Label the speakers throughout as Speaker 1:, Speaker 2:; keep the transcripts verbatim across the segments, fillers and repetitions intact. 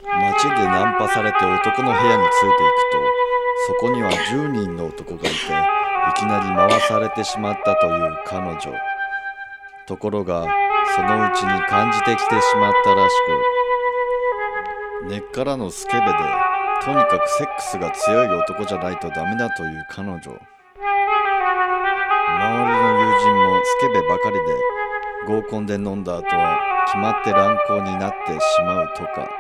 Speaker 1: 街でナンパされて男の部屋についていくと、そこにはじゅうにんの男がいて、いきなり回されてしまったという彼女。ところがそのうちに感じてきてしまったらしく、根っからのスケベでとにかくセックスが強い男じゃないとダメだという彼女。周りの友人もスケベばかりで、合コンで飲んだ後は決まって乱行になってしまうとか。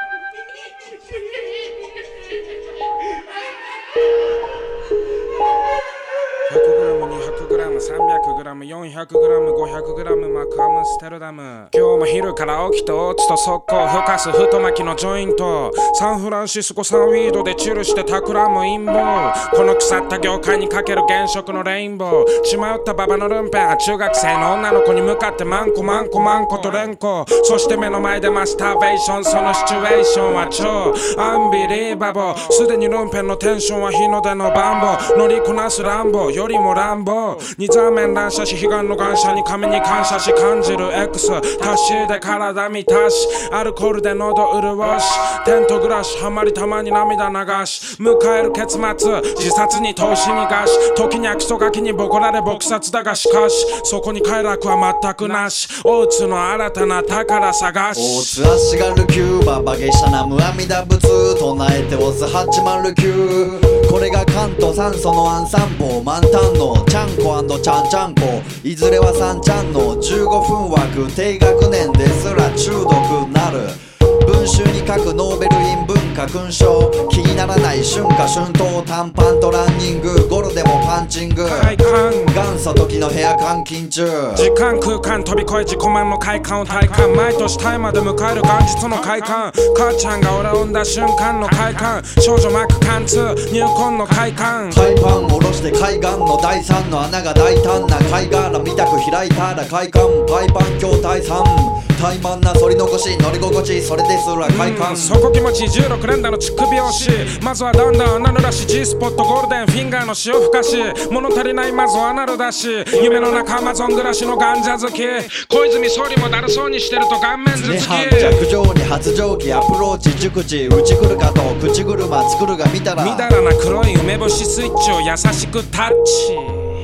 Speaker 2: ひゃくグラム、にひゃくグラム、さんびゃくグラム、よんひゃくグラム、ごひゃくグラム、マクアムステルダム。今日も昼から起きてオーツと速攻ふかす太巻きのジョイント。サンフランシスコサンウィードでチルして企む陰謀。この腐った業界にかける原色のレインボー。血迷ったババのルンペン、中学生の女の子に向かってマンコマンコマンコと連呼。そして目の前でマスターベーション。そのシチュエーションは超アンビリーバボー。すでにルンペンのテンションは日の出のバンボ。乗りこなすランボよりも乱暴。二座面乱射し悲願の感謝に神に感謝し感じる X 足しで体満たしアルコールで喉潤しテント暮らしハマりたまに涙流し迎える結末自殺に投資に餓し時には基礎書きにボコられ撲殺だがしかしそこに快楽は全くなし大津の新たな宝探し
Speaker 3: 大津足軽キューババゲシャナム阿弥陀仏唱えてオズはちまるきゅうこれが関東酸素のアンサンボ満タンのちゃんこ&ちゃんちゃんこいずれはさんちゃんのじゅうごふん枠低学年ですら中毒なる文集に書くノーベルイン文化勲章気にならない春夏春冬短パンとランニングゴルでもパンチング
Speaker 2: 快感
Speaker 3: 元祖時の部屋監禁中
Speaker 2: 時間空間飛び越え自己満の快感を体感毎年タイまで迎える元日の快感母ちゃんが俺を産んだ瞬間の快感少女膜貫通入魂の快感
Speaker 3: 海パン下ろして海岸の第三の穴が大胆な貝殻見たく開いたら快感パイパン筐体さん怠慢な反り残し乗り心地それですら快感
Speaker 2: そこ気持ちじゅうろく連打の乳首押しまずはだんだん穴濡らし G スポットゴールデンフィンガーの塩ふかし物足りないまずはアナルだし夢の中アマゾン暮らしのガンジャ好き小泉総理もだるそうにしてると顔面頭突き
Speaker 3: 弱情に発情期アプローチ熟知打ち来るかと口車作るが見たら
Speaker 2: みだらな黒い梅干しスイッチを優しくタッチ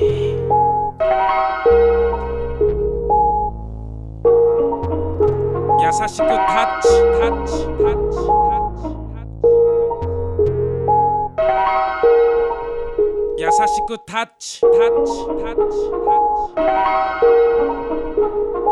Speaker 2: 優しくタッチタッチタッチタッチ優しくタッチタッチタッチタッチ